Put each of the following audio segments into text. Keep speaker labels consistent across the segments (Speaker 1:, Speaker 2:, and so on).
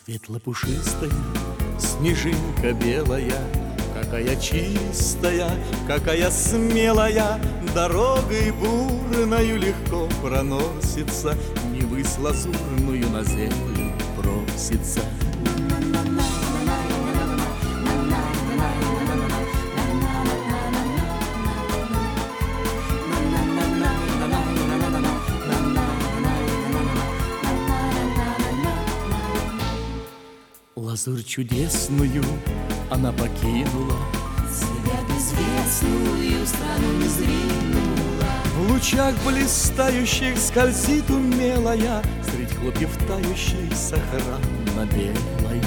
Speaker 1: Светло-пушистая снежинка белая, какая чистая, какая смелая, дорогой бурною легко проносится, Невыс лазурную на землю просится. Лазурь чудесную она покинула,
Speaker 2: себя безвестную страну не сдвинула.
Speaker 1: в лучах блистающих скользит умелая, средь хлопьев тающей сохранно-белая.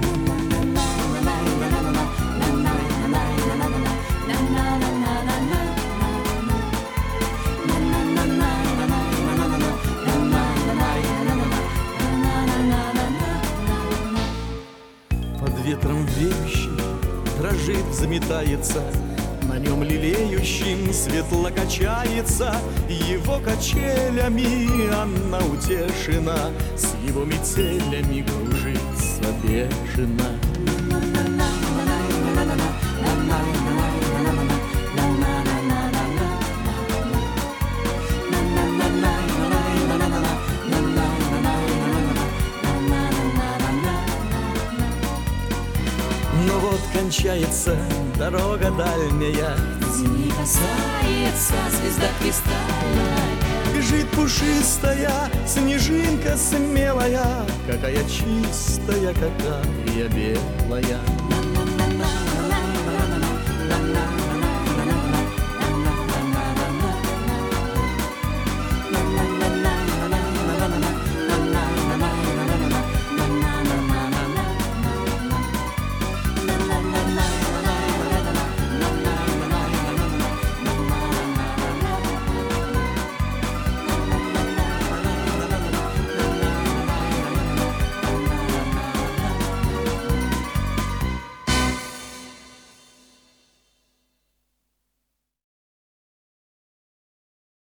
Speaker 1: Под ветром веющий дрожит, заметается, на нем лелеющим светло качается, его качелями она утешена, с его метелями кружится бешено. Но вот кончается дорога дальняя,
Speaker 2: Земли касается звезда кристальная.
Speaker 1: бежит пушистая снежинка смелая, какая чистая, какая белая.